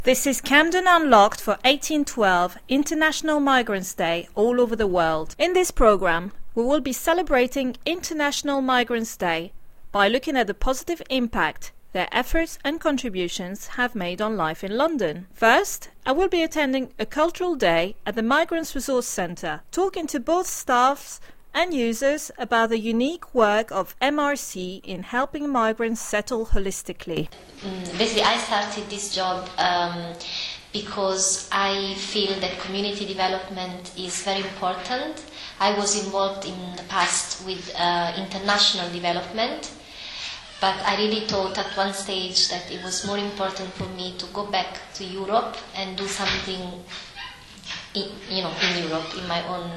This is Camden Unlocked for 1812 International Migrants Day all over the world. In this program, we will be celebrating International Migrants Day by looking at the positive impact their efforts and contributions have made on life in London. First, I will be attending a cultural day at the Migrants Resource Centre, talking to both staffs and users about the unique work of MRC in helping migrants settle holistically. Basically, I started this job because I feel that community development is very important. I was involved in the past with international development, but I really thought at one stage that it was more important for me to go back to Europe and do something in Europe, in my own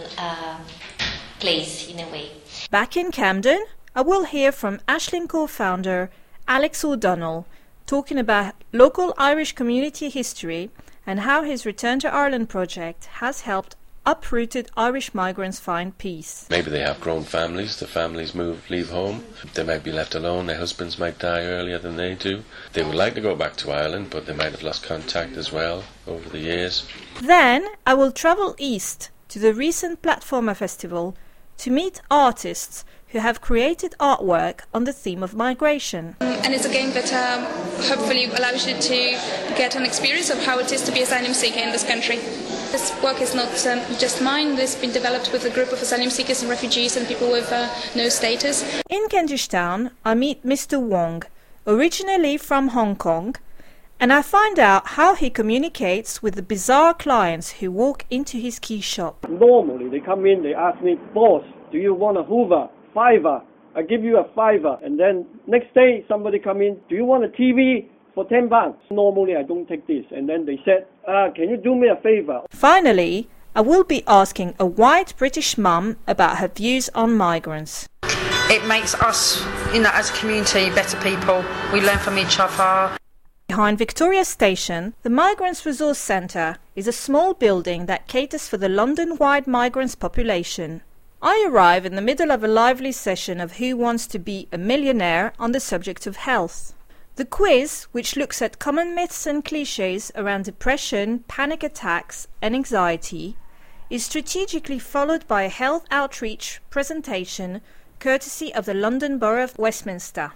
place, in a way. Back in Camden, I will hear from Aisling co-founder Alex O'Donnell talking about local Irish community history and how his Return to Ireland project has helped uprooted Irish migrants find peace. Maybe they have grown families, the families leave home, they might be left alone, their husbands might die earlier than they do. They would like to go back to Ireland, but they might have lost contact as well over the years. Then I will travel east to the recent Platforma Festival to meet artists who have created artwork on the theme of migration. And it's a game that hopefully allows you to get an experience of how it is to be asylum seeker in this country. This work is not just mine. It's been developed with a group of asylum seekers and refugees and people with no status. In Kentish Town, I meet Mr. Wong, originally from Hong Kong, and I find out how he communicates with the bizarre clients who walk into his key shop. Normally they come in, they ask me, "Boss, do you want a Hoover? $5. I give you a $5. And then next day somebody come in, "Do you want a TV for £10? Normally I don't take this. And then they said, "Can you do me a favor?" Finally, I will be asking a white British mum about her views on migrants. It makes us, as a community, better people. We learn from each other. Behind Victoria Station, the Migrants Resource Centre is a small building that caters for the London-wide migrants population. I arrive in the middle of a lively session of Who Wants to Be a Millionaire on the subject of health. The quiz, which looks at common myths and clichés around depression, panic attacks and anxiety, is strategically followed by a health outreach presentation courtesy of the London Borough of Westminster.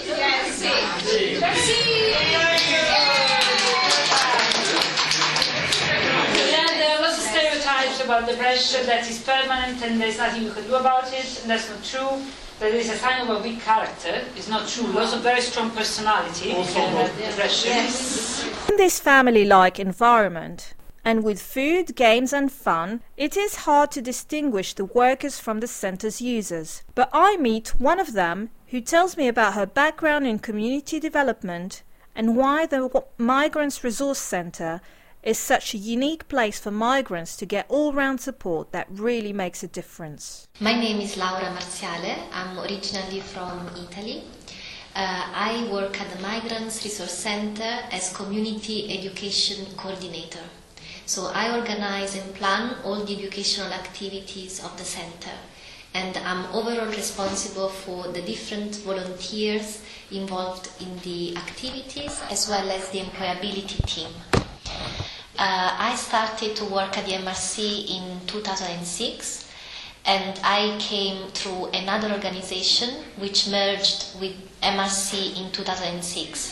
About depression that is permanent and there's nothing you can do about it, and that's not true. That is a sign of a weak character. It's not true. Lots of very strong personality can have depression. Yes. In this family-like environment, and with food, games and fun, it is hard to distinguish the workers from the centre's users. But I meet one of them who tells me about her background in community development and why the Migrants Resource Centre is such a unique place for migrants to get all-round support that really makes a difference. My name is Laura Marziale. I'm originally from Italy. I work at the Migrants Resource Centre as Community Education Coordinator. So I organize and plan all the educational activities of the centre, and I'm overall responsible for the different volunteers involved in the activities as well as the employability team. I started to work at the MRC in 2006, and I came through another organization which merged with MRC in 2006.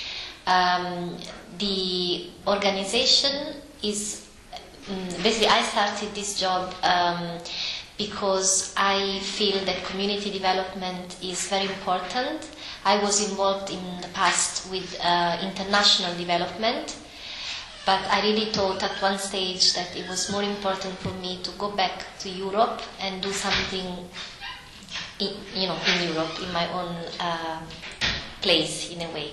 The organization is basically, I started this job because I feel that community development is very important. I was involved in the past with international development, but I really thought at one stage that it was more important for me to go back to Europe and do something in Europe, in my own place, in a way.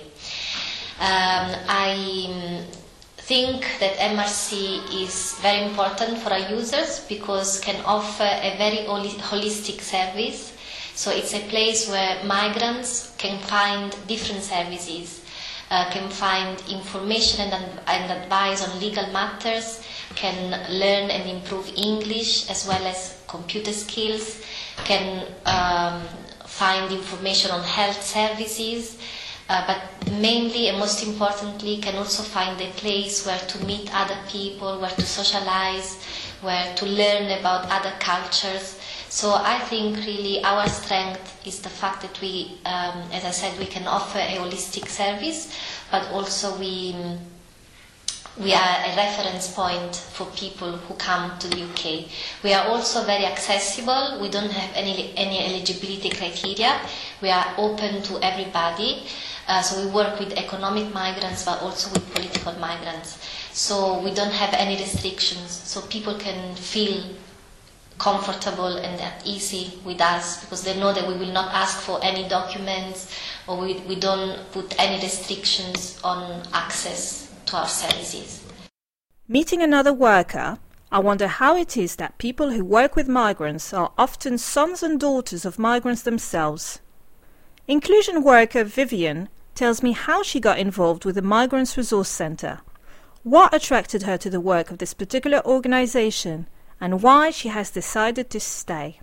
I think that MRC is very important for our users because can offer a very holistic service. So it's a place where migrants can find different services, can find information and advice on legal matters, can learn and improve English as well as computer skills, can find information on health services, but mainly and most importantly can also find a place where to meet other people, where to socialize, where to learn about other cultures. So I think really our strength is the fact that we, as I said, we can offer a holistic service, but also we are a reference point for people who come to the UK. We are also very accessible. We don't have any eligibility criteria. We are open to everybody. So we work with economic migrants, but also with political migrants. So we don't have any restrictions. So people can feel comfortable and at easy with us because they know that we will not ask for any documents, or we don't put any restrictions on access to our services. Meeting another worker, I wonder how it is that people who work with migrants are often sons and daughters of migrants themselves. Inclusion worker Vivian tells me how she got involved with the Migrants Resource Centre, what attracted her to the work of this particular organisation, and why she has decided to stay.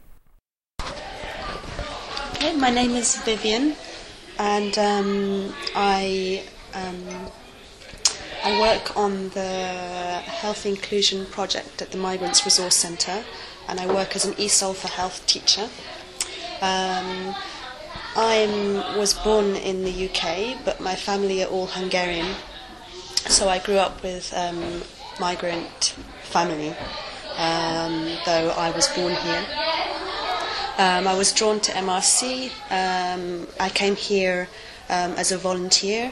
Okay, my name is Vivian, and I work on the Health Inclusion Project at the Migrants Resource Centre, and I work as an ESOL for Health teacher. I was born in the UK, but my family are all Hungarian, so I grew up with migrant family, though I was born here. I was drawn to MRC. I came here as a volunteer.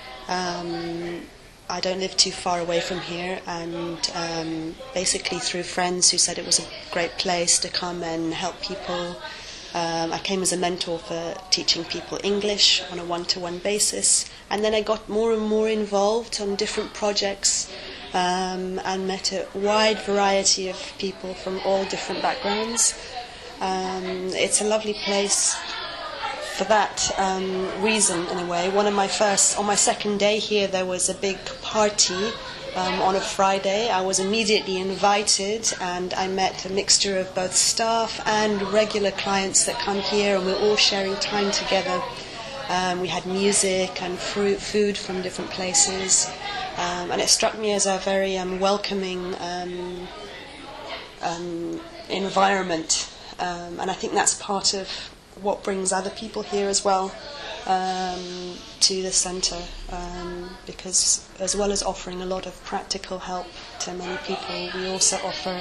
I don't live too far away from here, and basically through friends who said it was a great place to come and help people. I came as a mentor for teaching people English on a one-to-one basis, and then I got more and more involved on different projects and met a wide variety of people from all different backgrounds. It's a lovely place for that reason, in a way. On my second day here, there was a big party on a Friday. I was immediately invited, and I met a mixture of both staff and regular clients that come here, and we're all sharing time together. We had music and food from different places, and it struck me as a very welcoming environment, and I think that's part of what brings other people here as well to the centre, because as well as offering a lot of practical help to many people, we also offer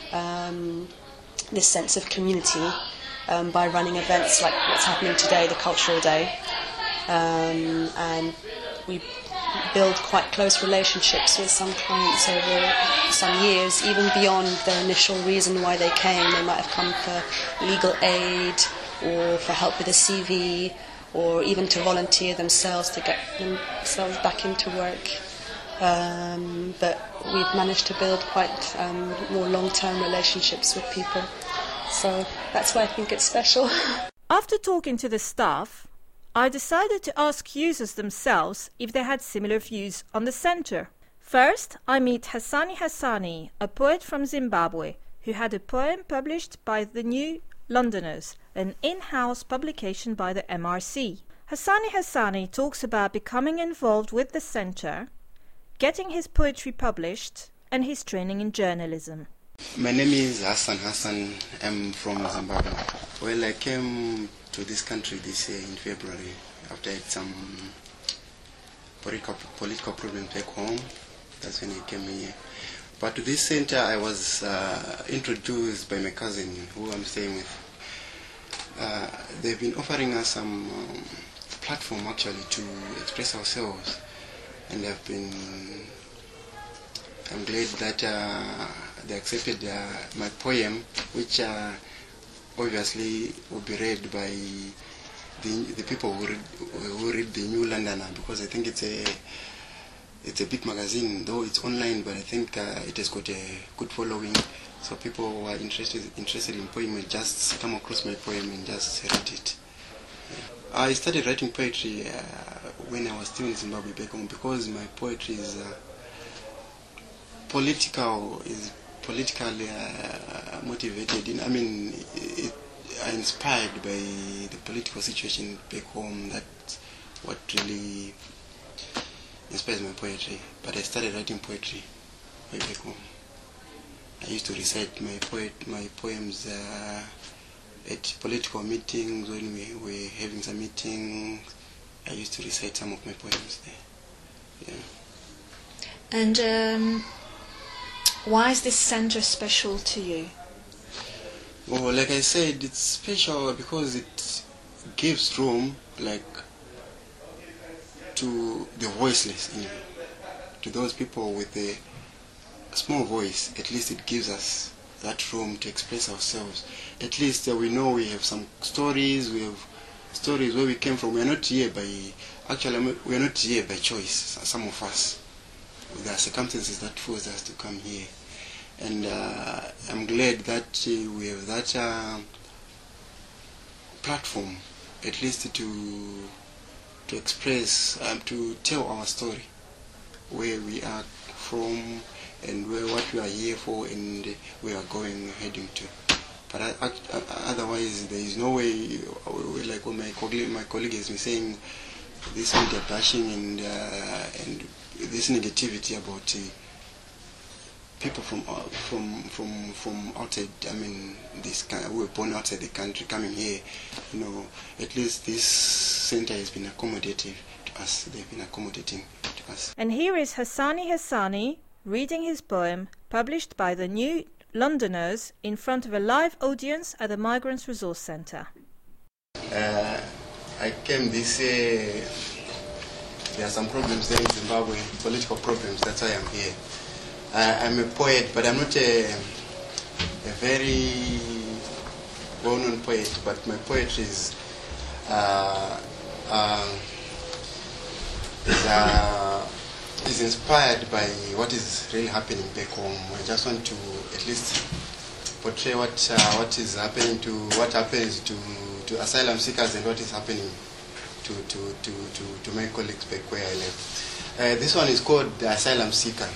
this sense of community by running events like what's happening today, the Cultural Day, and we build quite close relationships with some clients over some years, even beyond their initial reason why they came. They might have come for legal aid, or for help with a CV, or even to volunteer themselves to get themselves back into work. But we've managed to build quite more long-term relationships with people. So that's why I think it's special. After talking to the staff, I decided to ask users themselves if they had similar views on the centre. First, I meet Hassani Hassani, a poet from Zimbabwe, who had a poem published by The New Londoners, an in-house publication by the MRC. Hassani Hassani talks about becoming involved with the centre, getting his poetry published, and his training in journalism. My name is Hassan Hassan. I'm from Zimbabwe. Well, I came to this country this year in February after I had some political problems back home. That's when I came here. But to this center, I was introduced by my cousin, who I'm staying with. They've been offering us some platform actually to express ourselves, and I'm glad that they accepted my poem, which obviously will be read by the people who read the New Londoner, because I think it's a big magazine, though it's online, but I think it has got a good following. So people who are interested in poem will just come across my poem and just read it. Yeah. I started writing poetry when I was still in Zimbabwe back home, because my poetry is politically motivated. I inspired by the political situation back home that what really inspires my poetry. But I started writing poetry way back home. I used to recite my poems at political meetings. When we were having some meetings, I used to recite some of my poems there. Yeah. And why is this center special to you? Well, like I said, it's special because it gives room, like, to the voiceless, to those people with a small voice. At least it gives us that room to express ourselves. At least we know we have some stories. We have stories where we came from. We are not here by we are not here by choice. Some of us, there are circumstances that forced us to come here, and I'm glad that we have that platform, at least to express, to tell our story, where we are from, and what we are here for, and where we are going, heading to. But otherwise, there is no way. Like what my colleague has been saying, this media bashing and this negativity about people from outside. I mean, who were born outside the country coming here. At least this center has been accommodative to us. They've been accommodating to us. And here is Hassani Hassani reading his poem, published by the New Londoners, in front of a live audience at the Migrants Resource Centre. I came this year. There are some problems there in Zimbabwe, political problems. That's why I'm here. I'm a poet, but I'm not a very well-known poet. But my poetry is inspired by what is really happening back home. I just want to at least portray what is happening what happens to asylum seekers and what is happening to my colleagues back where I live. This one is called The Asylum Seeker.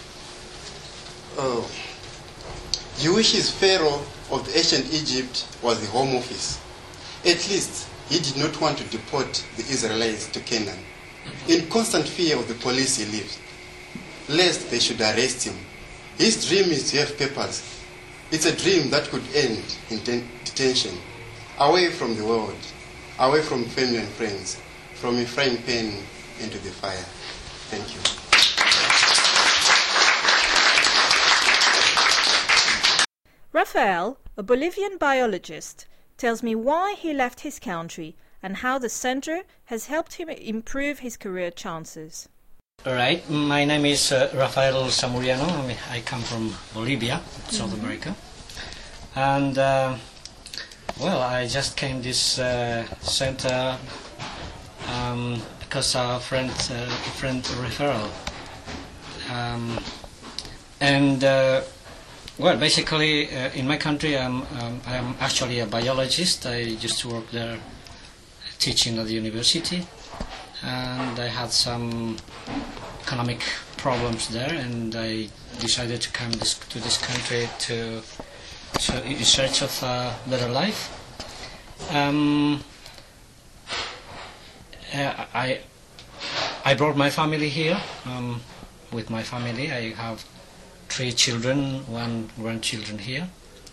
Jewish's Pharaoh of the ancient Egypt was the Home Office. At least he did not want to deport the Israelites to Canaan. In constant fear of the police he lived, lest they should arrest him. His dream is to have papers. It's a dream that could end in detention, away from the world, away from family and friends, from a frying pan into the fire. Thank you. Rafael, a Bolivian biologist, tells me why he left his country and how the center has helped him improve his career chances. All right, my name is Rafael Zamuriano. I come from Bolivia, South America. And, well, I just came this center because a friend referral. Well, basically, in my country, I'm actually a biologist. I used to work there teaching at the university, and I had some economic problems there, and I decided to come to this country in search of a better life. I brought my family here. With my family, I have 3 children, 1 grandchildren here,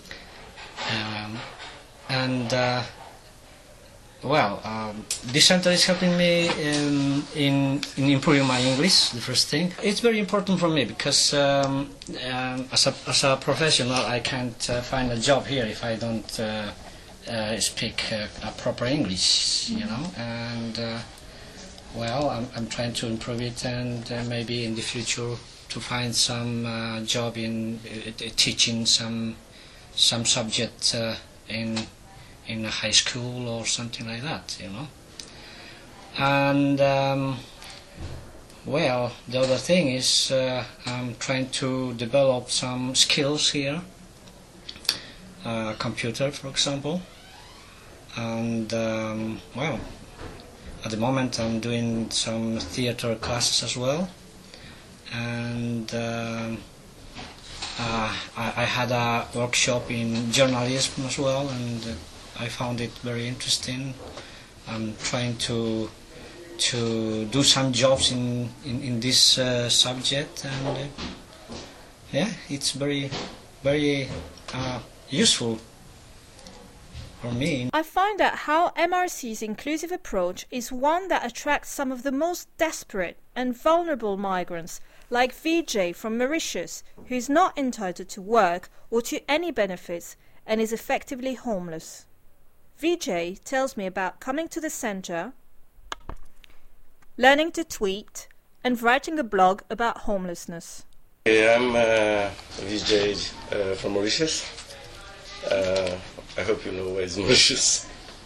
this center is helping me in improving my English. The first thing, it's very important for me because as a professional, I can't find a job here if I don't speak a proper English, And I'm trying to improve it, and maybe in the future to find some job in teaching some subject in a high school or something like that, And the other thing is I'm trying to develop some skills here, computer, for example, and at the moment I'm doing some theater classes as well. And I had a workshop in journalism as well, and I found it very interesting. I'm trying to to do some jobs in this subject, and yeah, it's very useful for me. I find out how MRC's inclusive approach is one that attracts some of the most desperate and vulnerable migrants, like Vijay from Mauritius, who is not entitled to work or to any benefits and is effectively homeless. Vijay tells me about coming to the centre, learning to tweet, and writing a blog about homelessness. I'm Vijay from Mauritius. I hope you know where is Mauritius.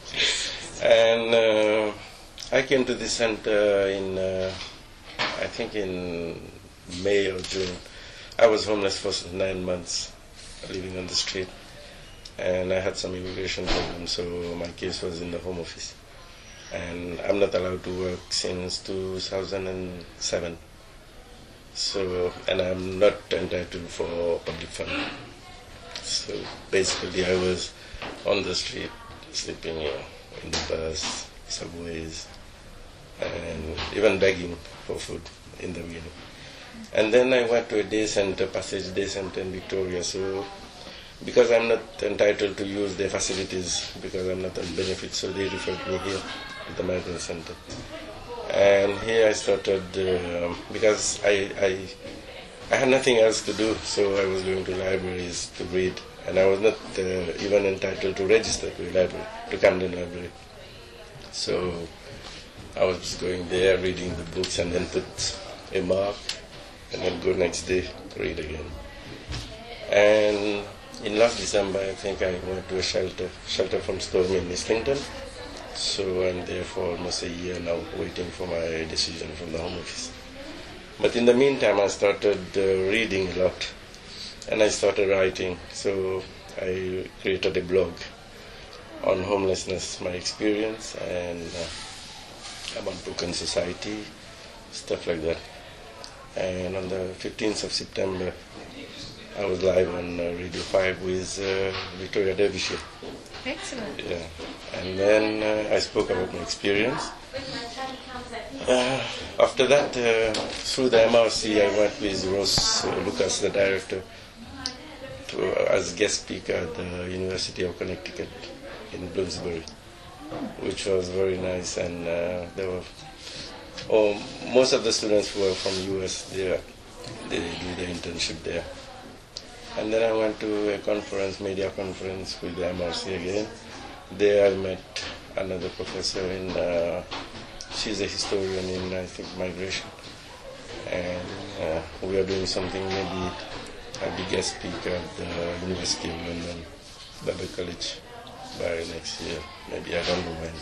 And I came to this center in, I think in May or June. I was homeless for 9 months, living on the street. And I had some immigration problems, so my case was in the Home Office. And I'm not allowed to work since 2007. So, and I'm not entitled for public funding. So basically I was on the street, sleeping in the bus, subways, and even begging for food in the beginning. And then I went to a day center, Passage Day Center in Victoria. So because I'm not entitled to use their facilities, because I'm not on benefits, so they referred me here to the migrant center. And here I started, because I had nothing else to do, so I was going to libraries to read, and I was not even entitled to register to a library, to Camden Library. So I was going there, reading the books, and then put a mark, and then go next day to read again. And in last December, I think I went to a shelter from Storm in Islington. So I'm there for almost a year now, waiting for my decision from the Home Office. But in the meantime, I started reading a lot, and I started writing. So I created a blog on homelessness, my experience, and about Broken Society, stuff like that. And on the 15th of September, I was live on Radio 5 with Victoria Derbyshire. Excellent. Yeah. And then I spoke about my experience. After that, through the MRC, I went with Rose Lucas, the director, as guest speaker at the University of Connecticut in Bloomsbury, which was very nice. And there were most of the students who were from US. They do the internship there. And then I went to a conference, media conference with the MRC again. There I met another professor she's a historian in, I think, migration. And we are doing something, maybe I'll be guest speaker at the University of London, Babel College, by next year. Maybe, I don't know when.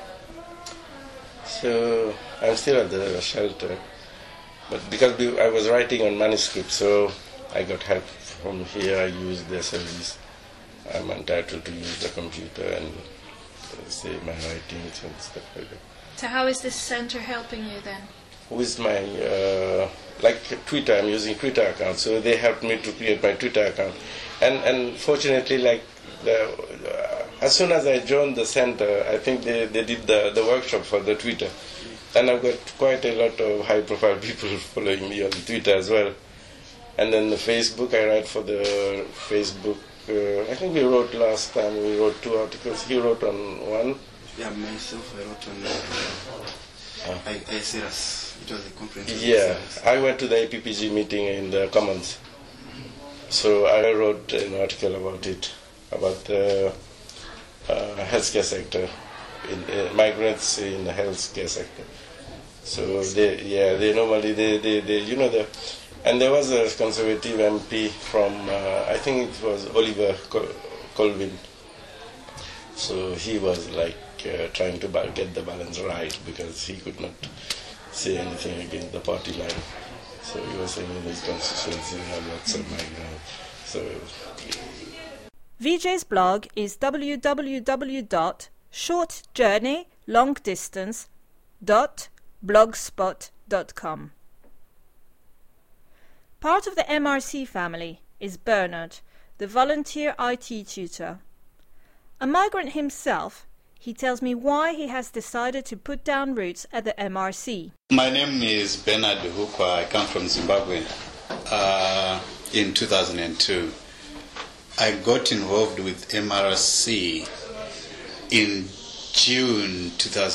So I'm still at the shelter. But because I was writing on manuscript, so I got help from here. I use their service. I'm entitled to use the computer and say my writings and stuff like that. So how is this center helping you then? With my, like Twitter, I'm using Twitter account, so they helped me to create my Twitter account. And fortunately, like, as soon as I joined the center, I think they did the workshop for the Twitter. And I've got quite a lot of high-profile people following me on Twitter as well. And then the Facebook, I write for the Facebook. I think last time we wrote 2 articles. He wrote on one. Yeah, myself, I wrote on ICERAS. It was a comprehensive. Yeah, I went to the APPG meeting in the Commons. So I wrote an article about it, about the healthcare sector, migrants in the healthcare sector. So they normally, and there was a Conservative MP from, I think it was Oliver Colvin. So he was like trying to get the balance right, because he could not say anything against the party line. So he was saying in his constituency there are lots of migrants. So Vijay's blog is www.shortjourneylongdistance.blogspot.com. Part of the MRC family is Bernard, the volunteer IT tutor. A migrant himself, He tells me why he has decided to put down roots at the MRC. My name is Bernard Hukwa. I come from Zimbabwe. In 2002, I got involved with MRC in June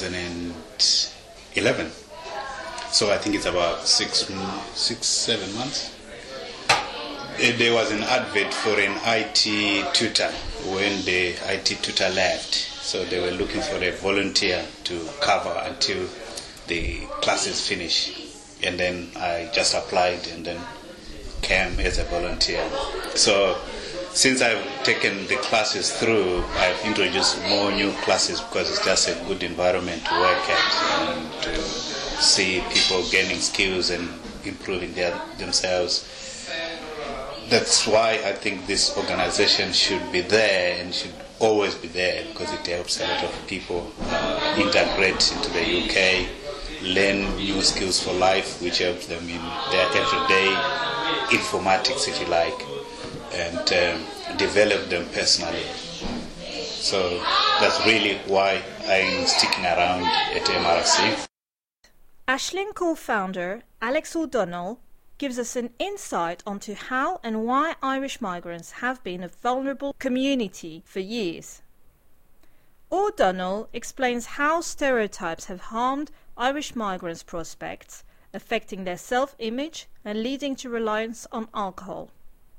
2011. So I think it's about 7 months. There was an advert for an IT tutor when the IT tutor left. So they were looking for a volunteer to cover until the classes finish. And then I just applied and then came as a volunteer. So since I've taken the classes through, I've introduced more new classes because it's just a good environment to work at and to see people gaining skills and improving themselves. That's why I think this organization should be there and should always be there, because it helps a lot of people integrate into the UK, learn new skills for life, which helps them in their everyday informatics, if you like, and develop them personally. So that's really why I'm sticking around at MRC. Aisling co-founder Alex O'Donnell gives us an insight onto how and why Irish migrants have been a vulnerable community for years. O'Donnell explains how stereotypes have harmed Irish migrants' prospects, affecting their self-image and leading to reliance on alcohol.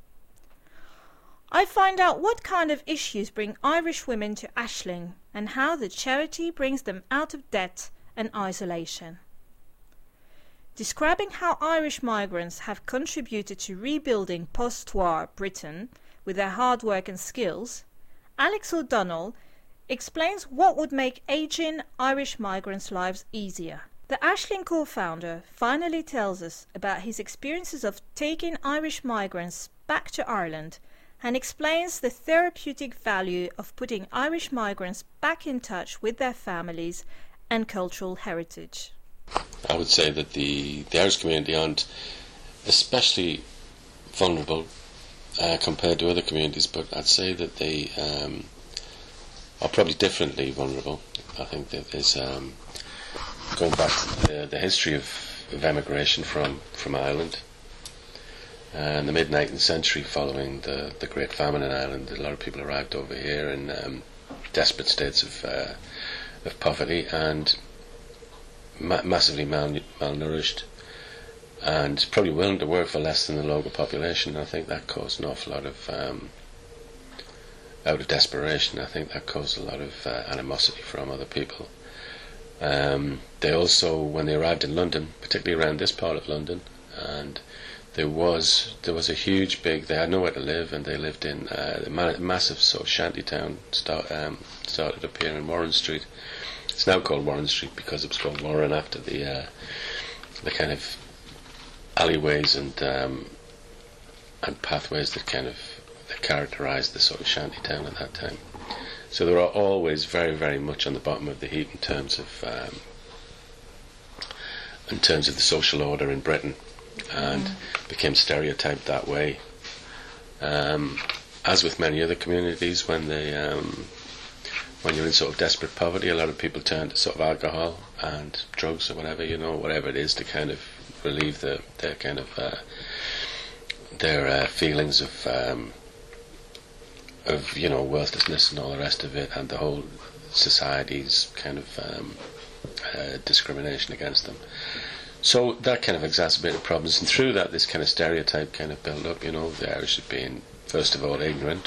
I find out what kind of issues bring Irish women to Aisling and how the charity brings them out of debt and isolation. Describing how Irish migrants have contributed to rebuilding post-war Britain with their hard work and skills, Alex O'Donnell explains what would make ageing Irish migrants' lives easier. The Aisling co-founder finally tells us about his experiences of taking Irish migrants back to Ireland and explains the therapeutic value of putting Irish migrants back in touch with their families and cultural heritage. I would say that the Irish community aren't especially vulnerable compared to other communities, but I'd say that they are probably differently vulnerable. I think that there's going back to the history of emigration from Ireland. In the mid-19th century, following the Great Famine in Ireland, a lot of people arrived over here in desperate states of poverty and massively malnourished, and probably willing to work for less than the local population. I think that caused an awful lot of out of desperation. I think that caused a lot of animosity from other people. They also, when they arrived in London, particularly around this part of London, and there was a huge big, they had nowhere to live, and they lived in a massive sort of shanty town started up here in Warren Street. It's now called Warren Street because it was called Warren after the kind of alleyways and pathways that characterised the sort of shanty town at that time. So they were always very, very much on the bottom of the heap in terms of the social order in Britain, and became stereotyped that way. As with many other communities, when you're in sort of desperate poverty, a lot of people turn to sort of alcohol and drugs or whatever, whatever it is to kind of relieve their kind of their feelings of worthlessness and all the rest of it, and the whole society's kind of discrimination against them. So that kind of exacerbated problems, and through that this kind of stereotype kind of built up, the Irish as being, first of all, ignorant,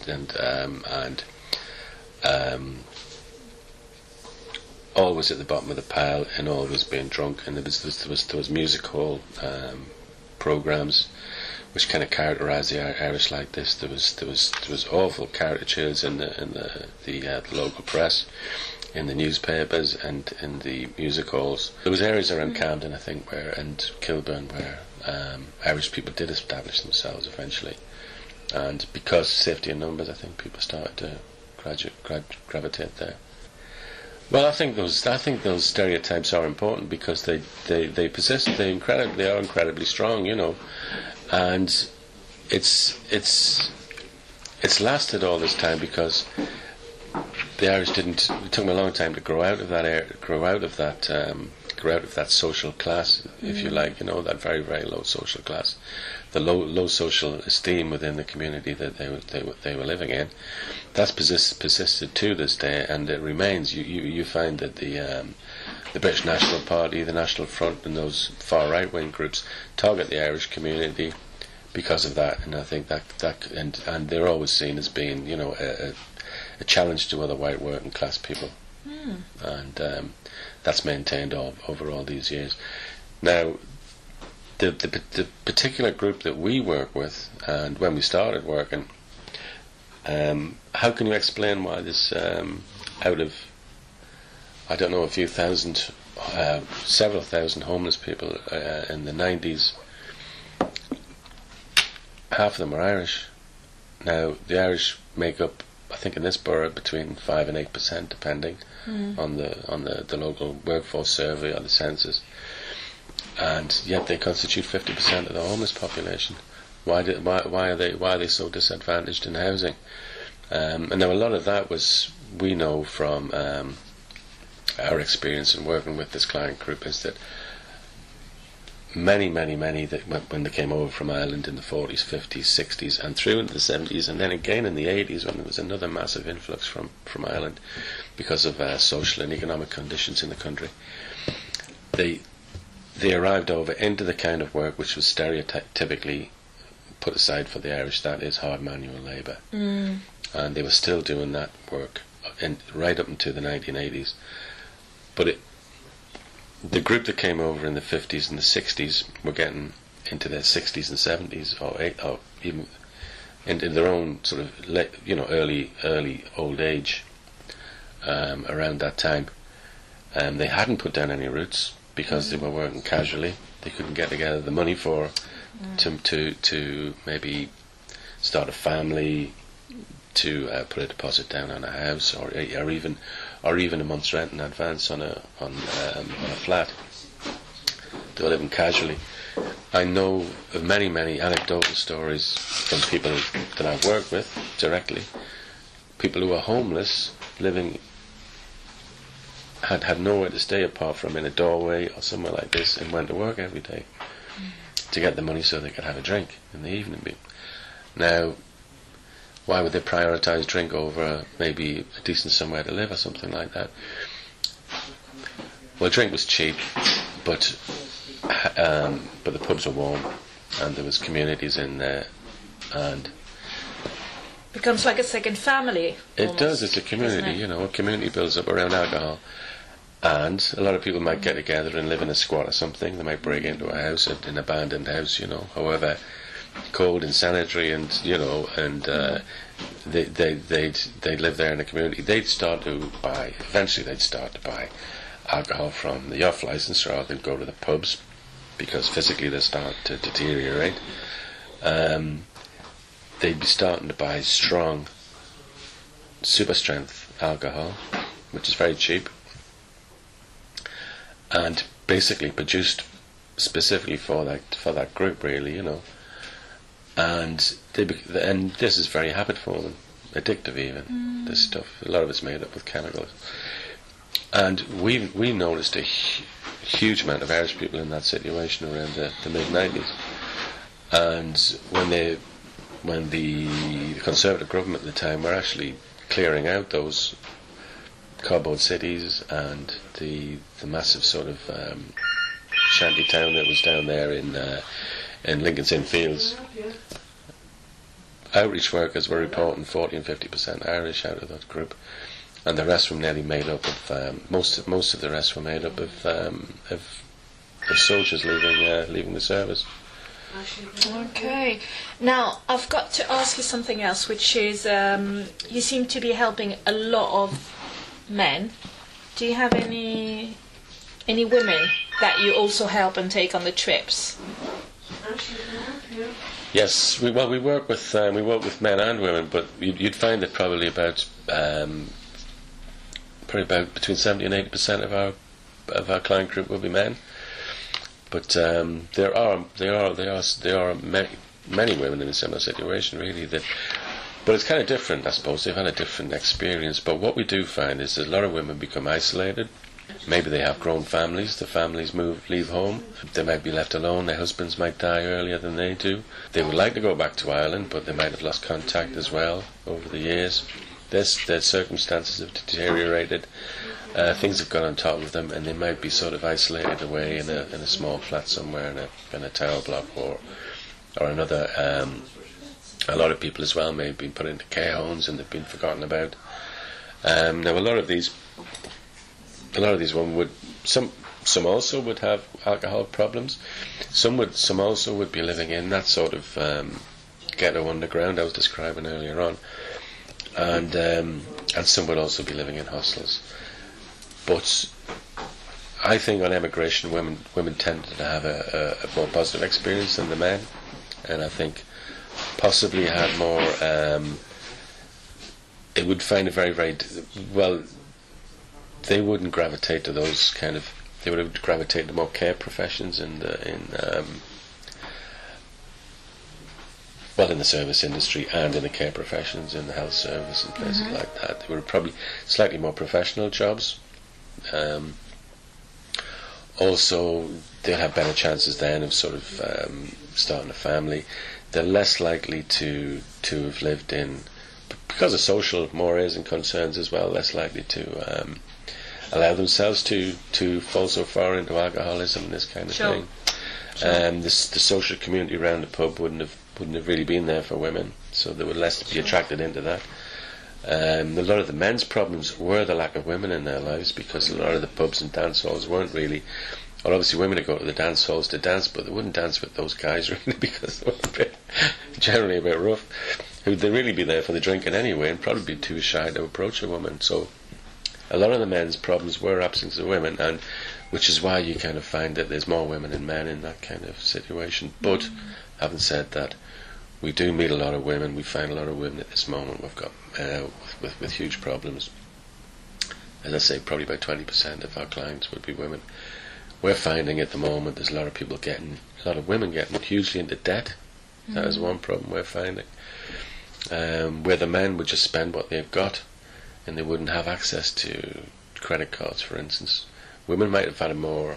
always at the bottom of the pile, and always being drunk. And there was music hall programs which kind of characterised the Irish like this. There was awful caricatures in the local press, in the newspapers, and in the music halls. There was areas around Camden, I think, and Kilburn, where Irish people did establish themselves eventually, and because safety in numbers, I think people started to gravitate there. Well, I think those stereotypes are important because they persist. They are incredibly strong, and it's lasted all this time because the Irish didn't. It took them a long time to grow out of that grow out of that social class, if you like. You know, that very, very low social class, the low social esteem within the community that they were living in. That's persisted to this day, and it remains. You find that the British National Party, the National Front, and those far right wing groups target the Irish community because of that. And I think and they're always seen as being, you know, a challenge to other white working class people. And that's maintained over all these years. Now, the particular group that we work with, and when we started working, how can you explain why this, out of, I don't know, a few thousand, several thousand homeless people in the 90s, half of them are Irish. Now, the Irish make up, I think in this borough, between 5 and 8%, depending on the local workforce survey or the census, and yet they constitute 50% of the homeless population. Why are they so disadvantaged in housing? And now a lot of that we know from our experience in working with this client group, is that many that when they came over from Ireland in the 40s, 50s, 60s, and through into the 70s, and then again in the 80s when there was another massive influx from Ireland because of social and economic conditions in the country, they arrived over into the kind of work which was stereotypically put aside for the Irish, that is hard manual labour. And they were still doing that work right up into the 1980s. But the group that came over in the 50s and the 60s were getting into their 60s and 70s, or even into their own sort of early old age around that time. They hadn't put down any roots because they were working casually. They couldn't get together the money to maybe start a family, to put a deposit down on a house, or even a month's rent in advance on a flat. They were living casually. I know of many anecdotal stories from people that I've worked with directly, people who are homeless, living, had nowhere to stay apart from in a doorway or somewhere like this, and went to work every day to get the money so they could have a drink in the evening. Now, why would they prioritise drink over maybe a decent somewhere to live or something like that? Well, drink was cheap, but the pubs were warm, and there was communities in there, and becomes like a second family. It does. It's a community. You know, a community builds up around alcohol, and a lot of people might get together and live in a squat or something. They might break into a house, an abandoned house. You know, however cold and sanitary, and they'd live there in a community. Eventually they'd start to buy alcohol from the off licence, or they'd go to the pubs because physically they start to deteriorate. They'd be starting to buy strong, super strength alcohol, which is very cheap, and basically produced specifically for that group, really, you know. And this is very habit for them, addictive even. This stuff, a lot of it's made up with chemicals. And we noticed a huge amount of Irish people in that situation around the mid-90s. And when the Conservative government at the time were actually clearing out those cardboard cities and the massive sort of shanty town that was down there in Lincoln's Inn Fields, outreach workers were reporting 40 and 50% Irish out of that group, and the rest were nearly made up of most of the rest were made up of soldiers leaving the service. Okay. Now, I've got to ask you something else, which is you seem to be helping a lot of men. Do you have any women that you also help and take on the trips? Yes, we work with men and women, but you'd find that probably about between 70 and 80% of our client group will be men. But there are many women in a similar situation, really. But it's kind of different, I suppose. They've had a different experience. But what we do find is that a lot of women become isolated. Maybe they have grown families. The families leave home. They might be left alone. Their husbands might die earlier than they do. They would like to go back to Ireland, but they might have lost contact as well over the years. Their circumstances have deteriorated. Things have gone on top of them, and they might be sort of isolated away in a small flat somewhere in a tower block or another. A lot of people as well may have been put into care homes and they've been forgotten about. Now a lot of these women would some also would have alcohol problems. Some also would be living in that sort of ghetto underground I was describing earlier on, and some would also be living in hostels. But I think on emigration, women tended to have a more positive experience than the men, and I think possibly had more. It would find it very, very well. They wouldn't gravitate to those kind of. They would have gravitated to more care professions in the service industry and in the care professions, in the health service and places like that. They were probably slightly more professional jobs. Also, they'll have better chances then of sort of starting a family. They're less likely to have lived in, because of social mores and concerns as well, less likely to allow themselves to fall so far into alcoholism and this kind of thing. The social community around the pub wouldn't have really been there for women, so they would less be attracted into that. A lot of the men's problems were the lack of women in their lives, because a lot of the pubs and dance halls weren't really. Well, obviously women would go to the dance halls to dance, but they wouldn't dance with those guys really, because they were generally a bit rough. Who'd they really be there for the drinking anyway, and probably be too shy to approach a woman. So a lot of the men's problems were absence of women, and which is why you kind of find that there's more women than men in that kind of situation. But having said that, we do meet a lot of women. We find a lot of women at this moment. We've got with huge problems. As I say, probably about 20% of our clients would be women. We're finding at the moment there's a lot of women getting hugely into debt. That is one problem we're finding. Where the men would just spend what they've got, and they wouldn't have access to credit cards, for instance. Women might have had a more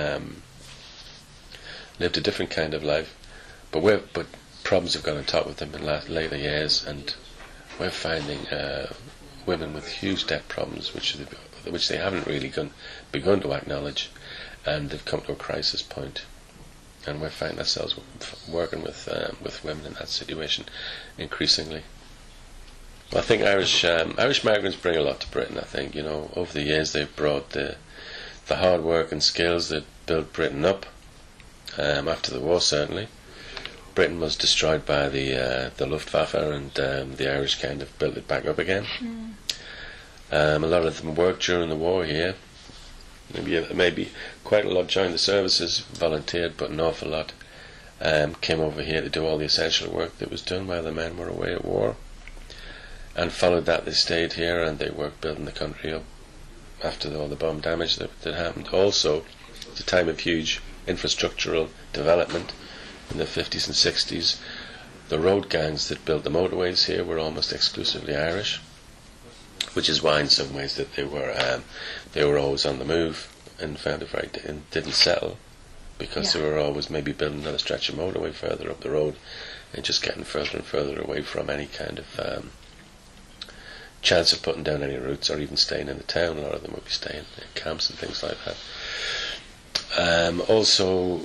lived a different kind of life, but problems have gone on top of them in later years, and we're finding women with huge debt problems, which they haven't really begun to acknowledge, and they've come to a crisis point. And we're finding ourselves working with women in that situation increasingly. Well, I think Irish migrants bring a lot to Britain. I think, over the years they've brought the hard work and skills that built Britain up. After the war, certainly, Britain was destroyed by the Luftwaffe, and the Irish kind of built it back up again. A lot of them worked during the war here. Maybe quite a lot joined the services, volunteered, but an awful lot came over here to do all the essential work that was done while the men were away at war. And followed that, they stayed here and they worked building the country up after all the bomb damage that happened. Also, at a time of huge infrastructural development in the 50s and 60s, the road gangs that built the motorways here were almost exclusively Irish, which is why in some ways that they were always on the move and found it and didn't settle, because they were always maybe building another stretch of motorway further up the road and just getting further and further away from any kind of chance of putting down any roots or even staying in the town. A lot of them would be staying in camps and things like that. Also,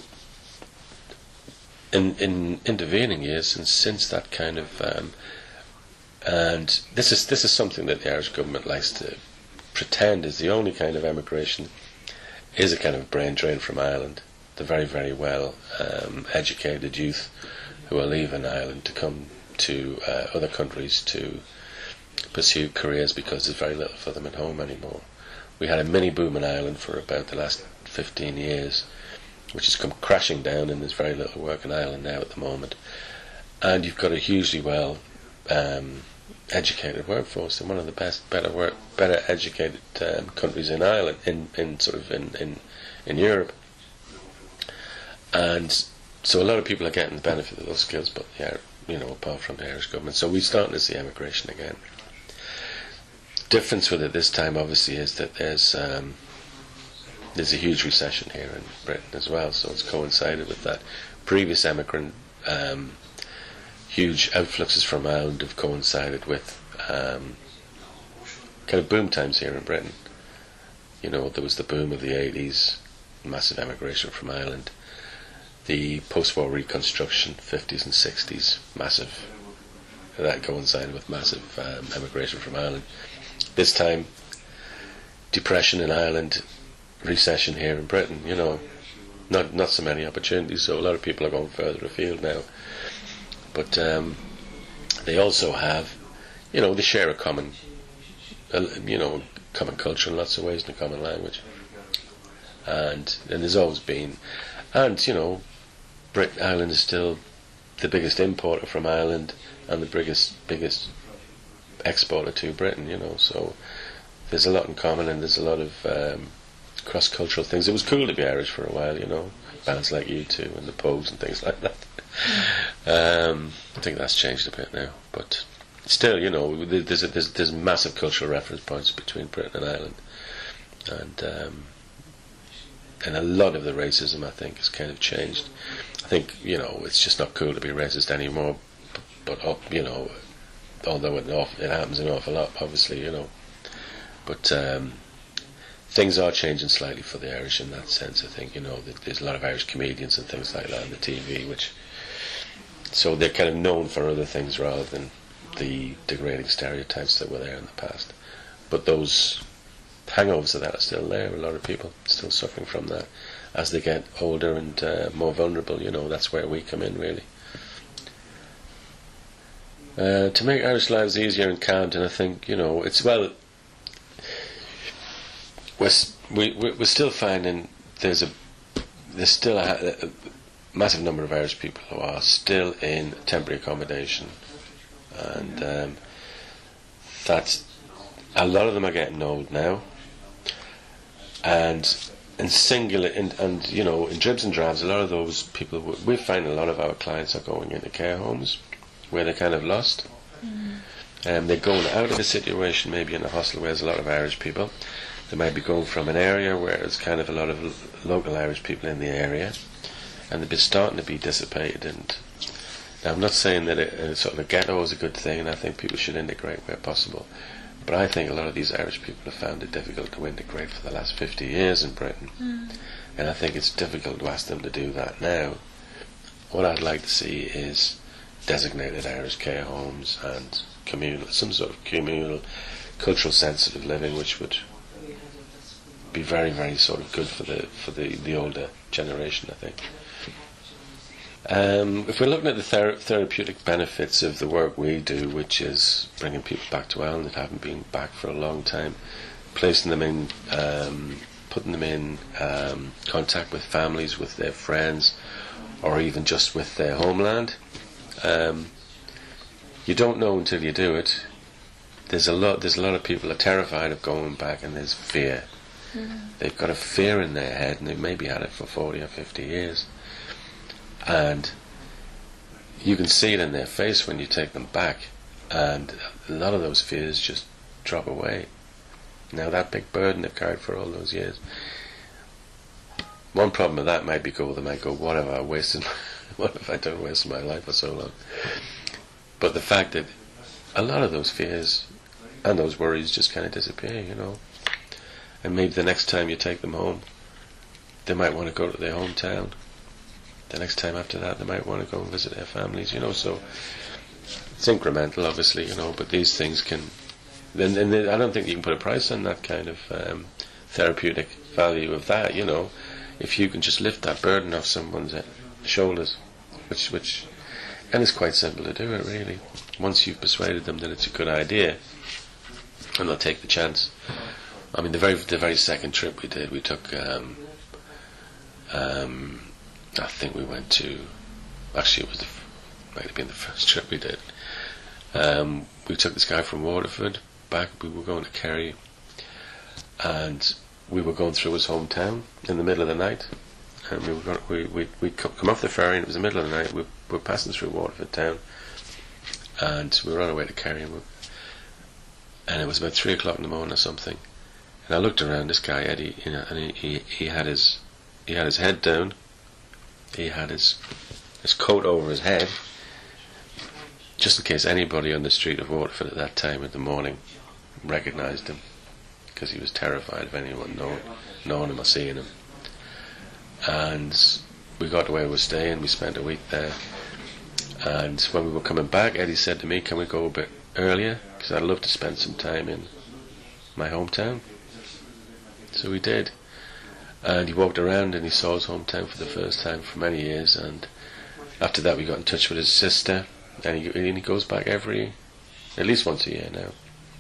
in intervening years, and since that kind of and this is something that the Irish government likes to pretend is the only kind of emigration, is a kind of brain drain from Ireland. The very, very well educated youth who are leaving Ireland to come to other countries to pursue careers, because there's very little for them at home anymore. We had a mini boom in Ireland for about the last 15 years, which has come crashing down, and there's very little work in Ireland now at the moment. And you've got a hugely well educated workforce, and one of the better educated countries in Ireland, in Europe. And so a lot of people are getting the benefit of those skills, but apart from the Irish government. So we're starting to see emigration again. Difference with it this time, obviously, is that there's a huge recession here in Britain as well, so it's coincided with that. Previous emigrant huge outfluxes from Ireland have coincided with kind of boom times here in Britain. There was the boom of the 80s, massive emigration from Ireland. The post-war reconstruction, 50s and 60s, massive. That coincided with massive emigration from Ireland. This time, depression in Ireland, recession here in Britain. Not so many opportunities, so a lot of people are going further afield now. But they also have, they share a common, common culture in lots of ways and a common language. And there's always been, and Ireland is still the biggest importer from Ireland and the biggest exporter to Britain. So there's a lot in common, and there's a lot of cross-cultural things. It was cool to be Irish for a while, bands like U2 and the Pogues and things like that. I think that's changed a bit now, but still, there's massive cultural reference points between Britain and Ireland, and a lot of the racism, I think, has kind of changed. I think it's just not cool to be racist anymore, but although it happens an awful lot, obviously, but things are changing slightly for the Irish in that sense. I think there's a lot of Irish comedians and things like that on the TV, so they're kind of known for other things rather than the degrading stereotypes that were there in the past. But those hangovers of that are still there. A lot of people still suffering from that as they get older and more vulnerable. That's where we come in, really. To make Irish lives easier in Camden, I think we're still finding there's still a massive number of Irish people who are still in temporary accommodation, and that's a lot of them are getting old now, and in dribs and drabs, a lot of those people, we find a lot of our clients are going into care homes where they're kind of lost. They're going out of a situation, maybe in a hostel where there's a lot of Irish people. They might be going from an area where there's kind of a lot of local Irish people in the area, and they've been starting to be dissipated. And now, I'm not saying that sort of a ghetto is a good thing, and I think people should integrate where possible. But I think a lot of these Irish people have found it difficult to integrate for the last 50 years in Britain. And I think it's difficult to ask them to do that now. What I'd like to see is designated Irish care homes and some sort of communal, cultural sensitive living, which would be very, very sort of good for the older generation, I think. If we're looking at the therapeutic benefits of the work we do, which is bringing people back to Ireland that haven't been back for a long time, placing them in, putting them in contact with families, with their friends, or even just with their homeland, you don't know until you do it. There's a lot of people are terrified of going back, and there's fear. They've got a fear in their head, and they've maybe had it for 40 or 50 years. And you can see it in their face when you take them back, and a lot of those fears just drop away. Now, that big burden they've carried for all those years. One problem with that might be they might go, what have I done wasted my life for so long? But the fact that a lot of those fears and those worries just kind of disappear, and maybe the next time you take them home, they might want to go to their hometown. The next time after that, they might want to go and visit their families, so it's incremental, obviously, but these things can, and I don't think you can put a price on that kind of therapeutic value of that, if you can just lift that burden off someone's shoulders, which and it's quite simple to do it, really. Once you've persuaded them that it's a good idea, and they'll take the chance. I mean, the very second trip we did, we took, I think we went to, actually it might have been the first trip we did. We took this guy from Waterford back. We were going to Kerry, and we were going through his hometown in the middle of the night, and we'd come off the ferry, and it was the middle of the night. We were passing through Waterford town, and we were on our way to Kerry, and it was about 3 o'clock in the morning or something. And I looked around, this guy Eddie, you know, and he had his head down, he had his coat over his head, just in case anybody on the street of Waterford at that time in the morning recognised him, because he was terrified of anyone knowing him or seeing him. And we got to where we were staying, we spent a week there, and when we were coming back, Eddie said to me, can we go a bit earlier, because I'd love to spend some time in my hometown. So we did, and he walked around and he saw his hometown for the first time for many years, and after that we got in touch with his sister, and he goes back at least once a year now.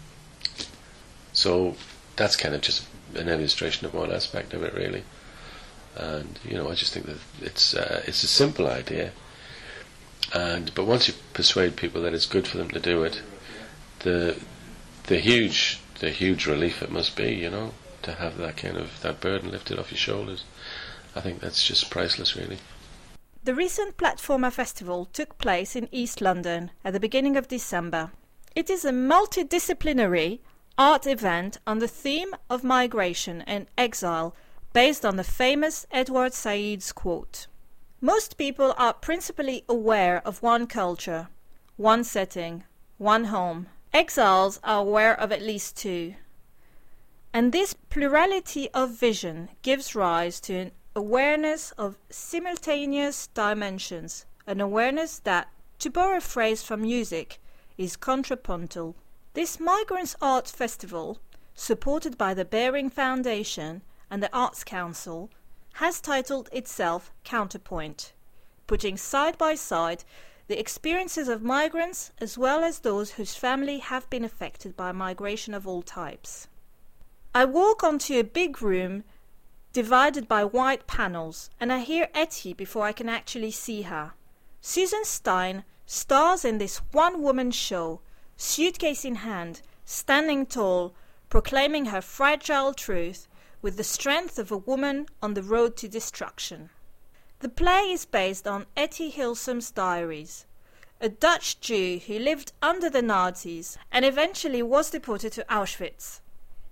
So that's kind of just an illustration of one aspect of it, really. And you know, I just think that it's a simple idea, but once you persuade people that it's good for them to do it, the huge relief it must be, you know, to have that burden lifted off your shoulders. I think that's just priceless, really. The recent Platforma Festival took place in East London at the beginning of December. It is a multidisciplinary art event on the theme of migration and exile, based on the famous Edward Said's quote. Most people are principally aware of one culture, one setting, one home. Exiles are aware of at least two. And this plurality of vision gives rise to an awareness of simultaneous dimensions, an awareness that, to borrow a phrase from music, is contrapuntal. This Migrants Art Festival, supported by the Bearing Foundation and the Arts Council, has titled itself Counterpoint, putting side by side the experiences of migrants as well as those whose family have been affected by migration of all types. I walk onto a big room divided by white panels, and I hear Etty before I can actually see her. Susan Stein stars in this one-woman show, suitcase in hand, standing tall, proclaiming her fragile truth with the strength of a woman on the road to destruction. The play is based on Etty Hillsum's diaries, a Dutch Jew who lived under the Nazis and eventually was deported to Auschwitz.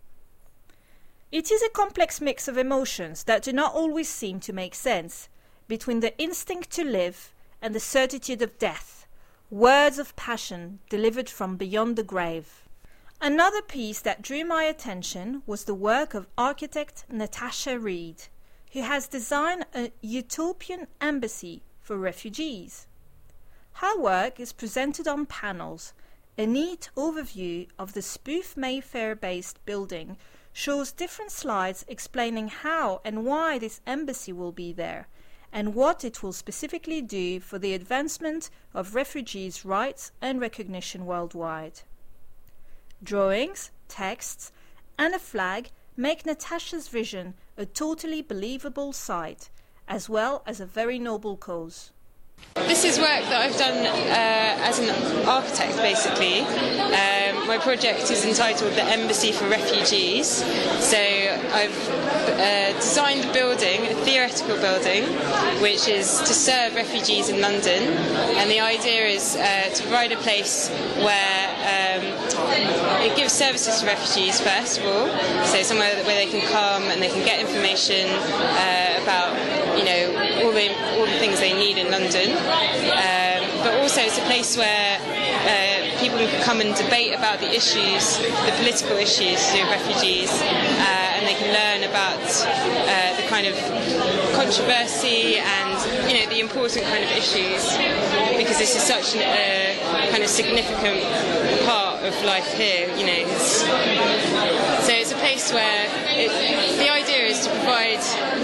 It is a complex mix of emotions that do not always seem to make sense, between the instinct to live and the certitude of death, words of passion delivered from beyond the grave. Another piece that drew my attention was the work of architect Natasha Reid, who has designed a utopian embassy for refugees. Her work is presented on panels. A neat overview of the spoof Mayfair-based building shows different slides explaining how and why this embassy will be there, and what it will specifically do for the advancement of refugees' rights and recognition worldwide. Drawings, texts, and a flag make Natasha's vision a totally believable sight, as well as a very noble cause. This is work that I've done as an architect, basically. My project is entitled The Embassy for Refugees. So I've designed a building, a theoretical building, which is to serve refugees in London. And the idea is to provide a place where it gives services to refugees, first of all. So somewhere where they can come and they can get information about, you know, all the things they need in London. But also it's a place where people can come and debate about the issues, the political issues to refugees, and they can learn about the kind of controversy and, you know, the important kind of issues, because this is such a kind of significant part of life here, you know. So it's a place where the idea is to provide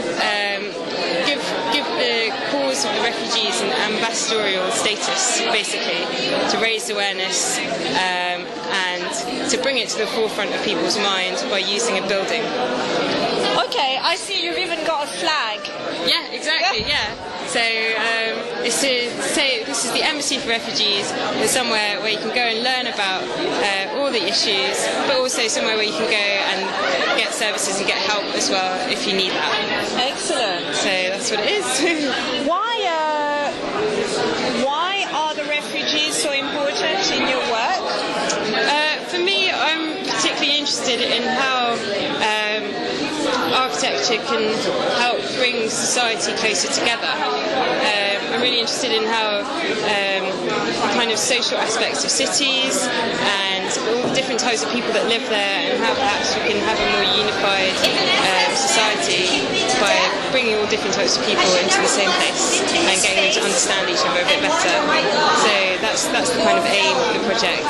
give the cause of the refugees an ambassadorial status, basically, to raise awareness and to bring it to the forefront of people's mind by using a building. Okay, I see you've even got a flag. Yeah, exactly, yeah. So it's to say this is the Embassy for Refugees. It's somewhere where you can go and learn about all the issues, but also somewhere where you can go and get services and get help as well if you need that. Excellent. So that's what it is. Why are the refugees so important in culture can help bring society closer together. I'm really interested in how kind of social aspects of cities and all the different types of people that live there, and how perhaps we can have a more unified society by bringing all different types of people into the same place and getting them to understand each other a bit better. So that's the kind of aim of the project.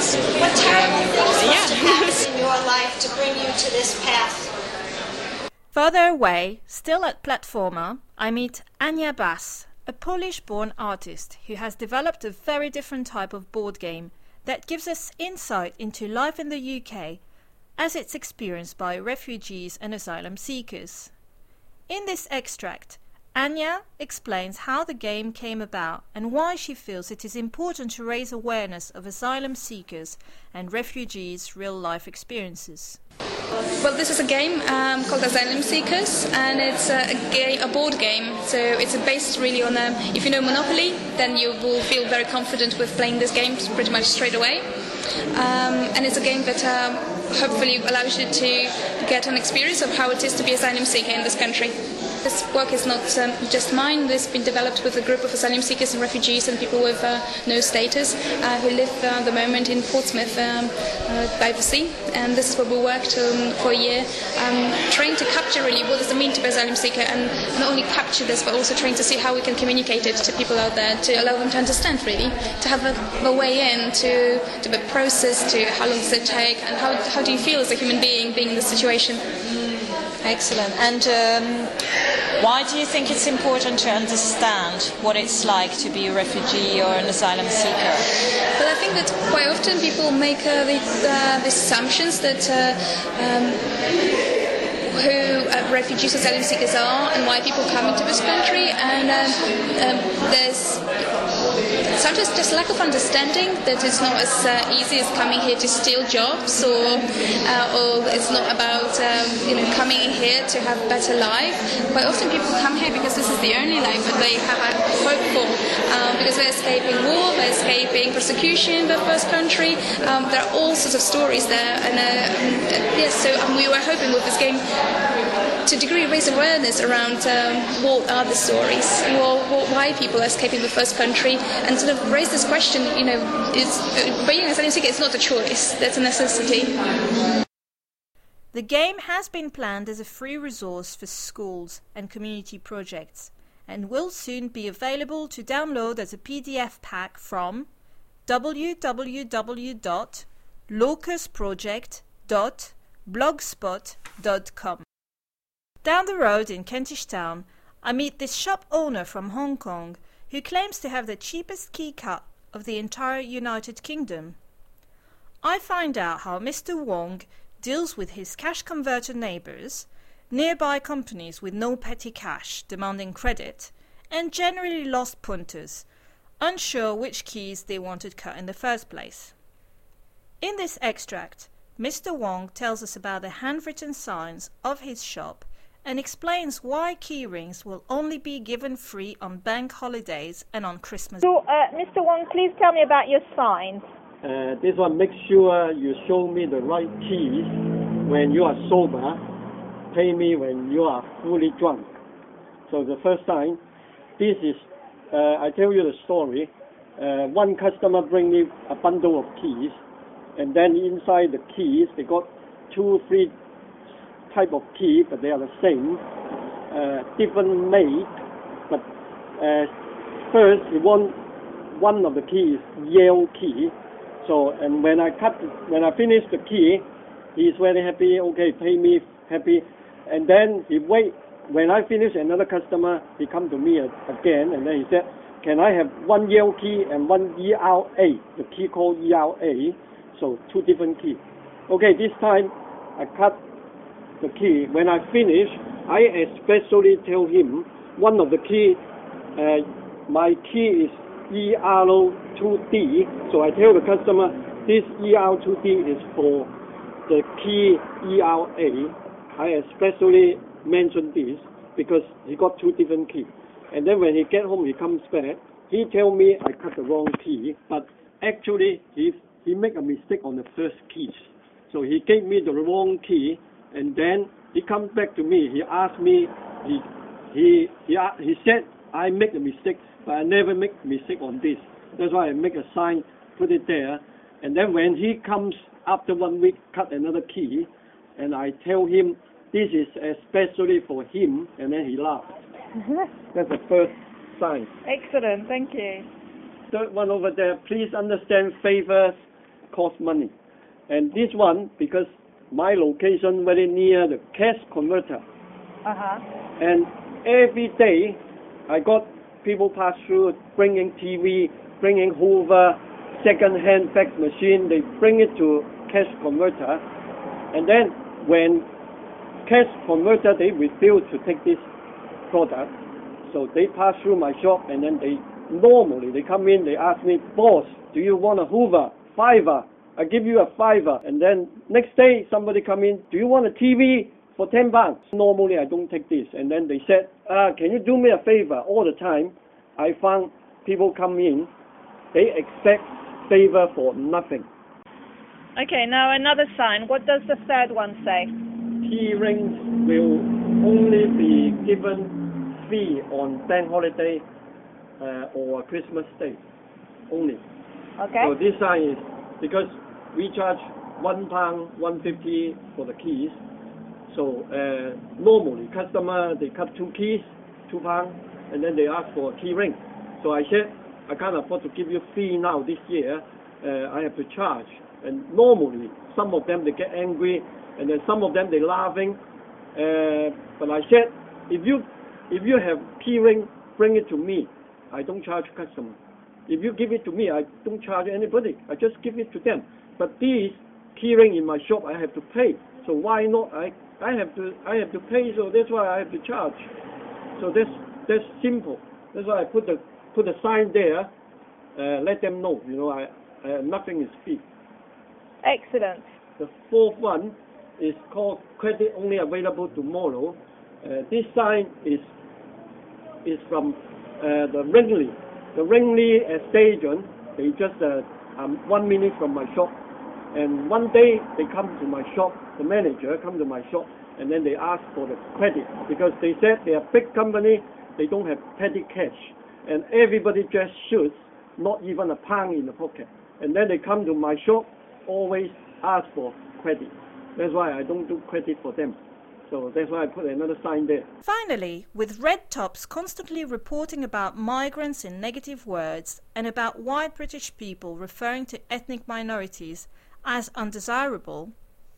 In your life to bring you to this path. Further away, still at Platforma, I meet Ania Bass, a Polish-born artist who has developed a very different type of board game that gives us insight into life in the UK as it's experienced by refugees and asylum seekers. In this extract, Anya explains how the game came about and why she feels it is important to raise awareness of asylum seekers and refugees' real-life experiences. Well, this is a game called Asylum Seekers, and it's a board game. So it's based really on, if you know Monopoly, then you will feel very confident with playing this game pretty much straight away. And it's a game that hopefully allows you to get an experience of how it is to be asylum seeker in this country. This work is not just mine. This has been developed with a group of asylum seekers and refugees and people with no status who live at the moment in Portsmouth by the sea. And this is where we worked for a year, trying to capture really what does it mean to be asylum seeker, and not only capture this but also trying to see how we can communicate it to people out there to allow them to understand really, to have a way in to the process, to how long does it take, and how do you feel as a human being in this situation. Excellent. And why do you think it's important to understand what it's like to be a refugee or an asylum seeker? Well, I think that quite often people make these assumptions that who refugees, asylum seekers are, and why people come into this country, and there's sometimes just lack of understanding that it's not as easy as coming here to steal jobs, or it's not about coming here to have a better life. Quite often people come here because this is the only life that they have hope for, because they're escaping war, they're escaping persecution in their first country. There are all sorts of stories there, and so we were hoping with this game to a degree raise awareness around what are the stories, why people are escaping the first country, and sort of raise this question, being an asylum seeker is not a choice, that's a necessity. The game has been planned as a free resource for schools and community projects, and will soon be available to download as a PDF pack from www.locusproject.blogspot.com. Down the road in Kentish Town, I meet this shop owner from Hong Kong who claims to have the cheapest key cut of the entire United Kingdom. I find out how Mr. Wong deals with his cash converter neighbours, nearby companies with no petty cash demanding credit, and generally lost punters, unsure which keys they wanted cut in the first place. In this extract, Mr. Wong tells us about the handwritten signs of his shop and explains why key rings will only be given free on bank holidays and on Christmas. So, Mr. Wong, please tell me about your signs. This one, make sure you show me the right keys when you are sober, pay me when you are fully drunk. So the first sign, this is, I tell you the story, one customer bring me a bundle of keys, and then inside the keys, they got 2-3 type of key, but they are the same, different make, but first he want one of the keys, yellow key. So, and when I finish the key, he's very happy, okay, pay me, happy, and then he wait, when I finish another customer, he come to me again, and then he said, can I have one yellow key and one ERA, the key called ERA, so 2 different keys. Okay, this time I cut the key. When I finish, I especially tell him one of the key, my key is ER2D, so I tell the customer this ER2D is for the key ERA. I especially mention this because he got 2 different keys. And then when he get home, he comes back, he tell me I cut the wrong key, but actually he make a mistake on the first keys. So he gave me the wrong key, and then he comes back to me. He asked me. He said I make a mistake, but I never make a mistake on this. That's why I make a sign, put it there, and then when he comes after 1 week, cut another key, and I tell him this is especially for him, and then he laughed. That's the first sign. Excellent, thank you. Third one over there, please understand favors cost money. And this one, because my location very near the cash converter. And every day I got people pass through bringing TV, bringing Hoover, second-hand fax machine. They bring it to cash converter. And then when cash converter, they refuse to take this product. So they pass through my shop, and then they come in, they ask me, boss, do you want a Hoover? $5. I give you a $5. And then next day somebody come in, do you want a TV for £10? Normally I don't take this. And then they said, can you do me a favor? All the time I found people come in, they expect favor for nothing. Okay, now another sign. What does the third one say? Key rings will only be given free on bank holiday or Christmas Day only. Okay. So this sign is because we charge £1, £1.50 for the keys. So normally customer, they cut 2 keys, £2, and then they ask for a key ring. So I said, I can't afford to give you free now this year. I have to charge. And normally some of them they get angry, and then some of them they laughing. But I said, if you have key ring, bring it to me. I don't charge customer. If you give it to me, I don't charge anybody. I just give it to them. But these key ring in my shop, I have to pay. So why not? I have to pay. So that's why I have to charge. So that's simple. That's why I put the sign there. Let them know. You know, nothing is free. Excellent. The fourth one is called credit only available tomorrow. This sign is from the Ringley. The Ringley station, they just 1 minute from my shop. And one day they come to my shop, the manager come to my shop, and then they ask for the credit because they said they are a big company, they don't have petty cash. And everybody just shoots, not even a pound in the pocket. And then they come to my shop, always ask for credit. That's why I don't do credit for them. So that's why I put another sign there. Finally, with red tops constantly reporting about migrants in negative words and about white British people referring to ethnic minorities as undesirable,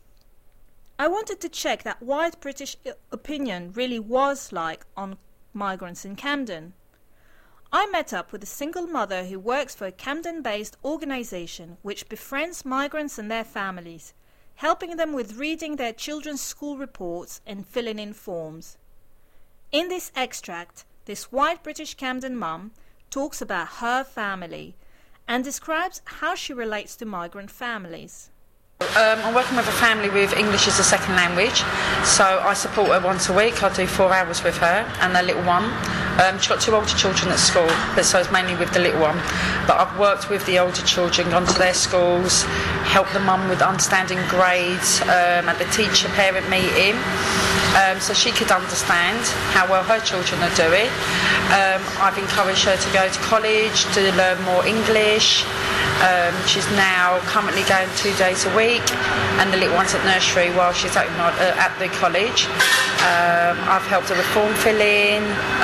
I wanted to check that white British opinion really was like on migrants in Camden. I met up with a single mother who works for a Camden-based organisation which befriends migrants and their families, helping them with reading their children's school reports and filling in forms. In this extract, this white British Camden mum talks about her family and describes how she relates to migrant families. I'm working with a family with English as a second language, so I support her once a week. I do 4 hours with her and her little one. She's got 2 older children at school, but so it's mainly with the little one. But I've worked with the older children, gone to their schools, helped the mum with understanding grades at the teacher-parent meeting, so she could understand how well her children are doing. I've encouraged her to go to college, to learn more English. She's now currently going 2 days a week, and the little one's at nursery while she's at the college. I've helped her with form filling,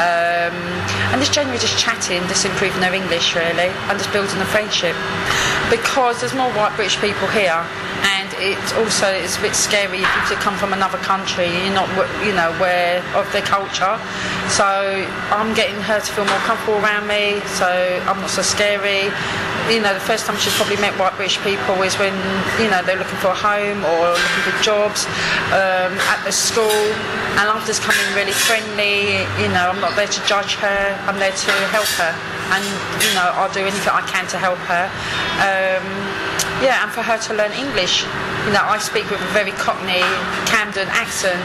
and just generally just chatting, just improving her English really, and just building a friendship. Because there's more white British people here, and it's a bit scary if you come from another country, you're not aware of their culture. So I'm getting her to feel more comfortable around me, so I'm not so scary. The first time she's probably met white British people is when, they're looking for a home or looking for jobs at the school. And I've just come in really friendly, I'm not there to judge her, I'm there to help her. And, I'll do anything I can to help her. And for her to learn English. I speak with a very Cockney, Camden accent.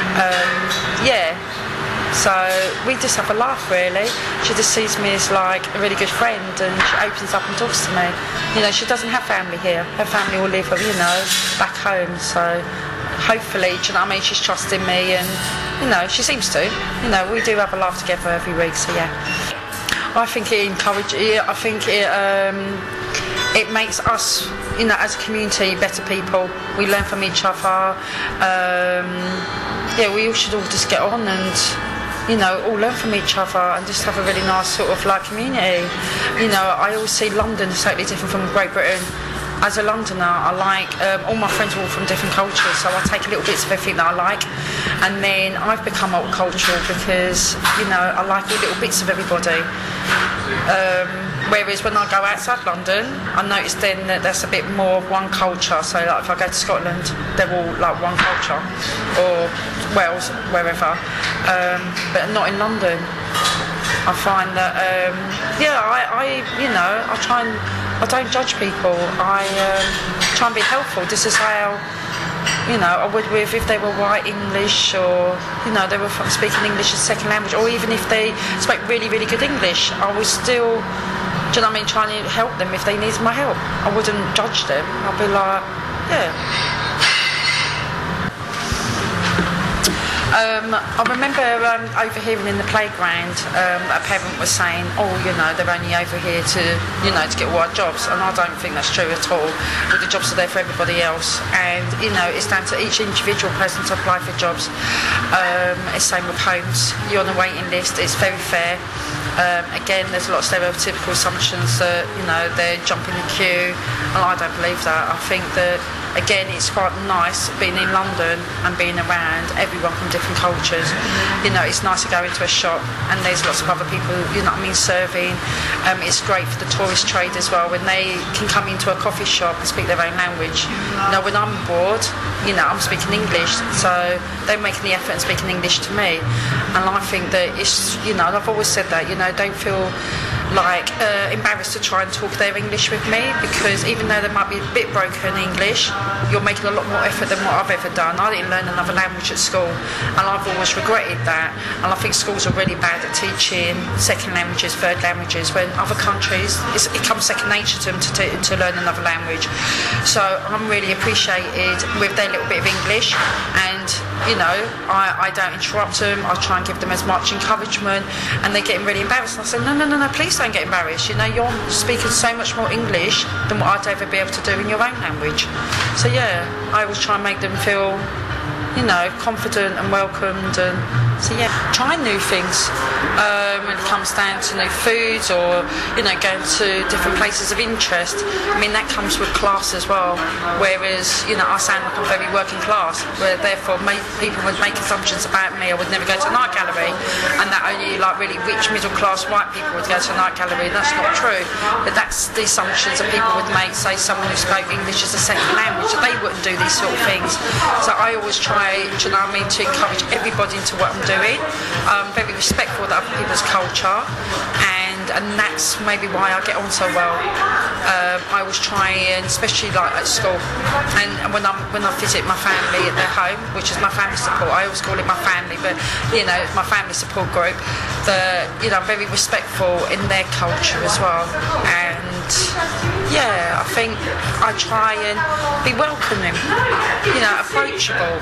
So we just have a laugh really. She just sees me as like a really good friend, and she opens up and talks to me. She doesn't have family here. Her family all live, back home. So hopefully, do you know what I mean, she's trusting me, and you know, she seems to. You know, we do have a laugh together every week, so yeah. I think it encourages. I think it makes us, you know, as a community, better people. We learn from each other. Yeah, we all should all just get on and, you know, all learn from each other and just have a really nice sort of like community. You know, I always see London is totally different from Great Britain. As a Londoner, I like, all my friends are all from different cultures, so I take little bits of everything that I like, and then I've become multicultural because, you know, I like all little bits of everybody. Whereas when I go outside London, I notice then that there's a bit more of one culture. So like if I go to Scotland, they're all like one culture, or Wales, wherever, but not in London. I find that, I don't judge people. I try and be helpful. This is how, you know, I would with if they were white English, or, you know, they were speaking English as a second language, or even if they spoke really, really good English, I was still, do you know what I mean, trying to help them if they needed my help. I wouldn't judge them. I'd be like, yeah. I remember overhearing in the playground a parent was saying, oh, you know, they're only over here to, you know, to get white jobs, and I don't think that's true at all. Well, the jobs are there for everybody else, and, you know, it's down to each individual person to apply for jobs. It's the same with homes. You're on a waiting list. It's very fair. Again, there's a lot of stereotypical assumptions that, you know, they're jumping the queue, and I don't believe that. I think that, again, it's quite nice being in London and being around everyone from different cultures. You know, it's nice to go into a shop and there's lots of other people, you know what I mean, serving. It's great for the tourist trade as well, when they can come into a coffee shop and speak their own language. You know, when I'm abroad, you know, I'm speaking English, so they're making the effort and speaking English to me. And I think that it's, you know, and I've always said that, you know, don't feel like embarrassed to try and talk their English with me, because even though they might be a bit broken English, you're making a lot more effort than what I've ever done. I didn't learn another language at school, and I've always regretted that. And I think schools are really bad at teaching second languages, third languages, when other countries it comes second nature to them to learn another language. So I'm really appreciated with their little bit of English, and, you know, I don't interrupt them. I try and give them as much encouragement, and they're getting really embarrassed. And I say, no, please don't get embarrassed. You know, you're speaking so much more English than what I'd ever be able to do in your own language. So yeah, I always try and make them feel, you know, confident and welcomed, and so yeah, try new things when it comes down to new foods, or, you know, going to different places of interest. I mean, that comes with class as well, whereas, you know, I sound like I'm very working class, where therefore people would make assumptions about me. I would never go to an art gallery, and that only like really rich middle class white people would go to an art gallery. That's not true, but that's the assumptions that people would make. Say someone who spoke English as a second language, that they wouldn't do these sort of things. So I always try, do you know what I mean, to encourage everybody into what I'm doing. I'm very respectful of other people's culture, and that's maybe why I get on so well. I always try, and especially like at school, and when I visit my family at their home, which is my family support, I always call it my family, but, you know, it's my family support group. You know, I'm very respectful in their culture as well, and yeah, I think I try and be welcoming, you know, approachable.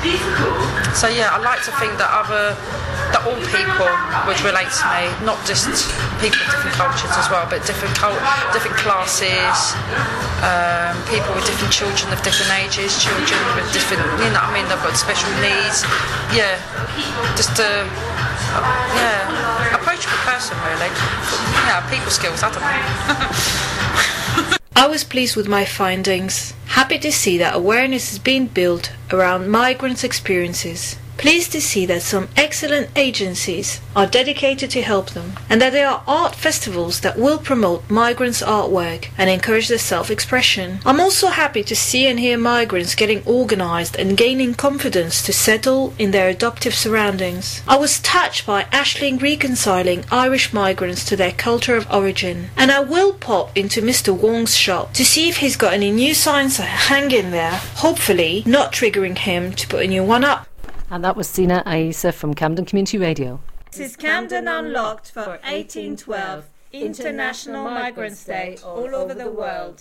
So yeah, I like to think that all people would relate to me, not just people of different cultures as well, but different classes, people with different children of different ages, children with different, you know what I mean, they've got special needs. Yeah, just approachable person really. Yeah, people skills, I don't know. I was pleased with my findings, happy to see that awareness is being built around migrants' experiences. Pleased to see that some excellent agencies are dedicated to help them, and that there are art festivals that will promote migrants' artwork and encourage their self-expression. I'm also happy to see and hear migrants getting organised and gaining confidence to settle in their adoptive surroundings. I was touched by Aisling reconciling Irish migrants to their culture of origin, and I will pop into Mr. Wong's shop to see if he's got any new signs hanging there, hopefully not triggering him to put a new one up. And that was Sina Aisa from Camden Community Radio. This is Camden Unlocked for 1812, International Migrants Day all over the world.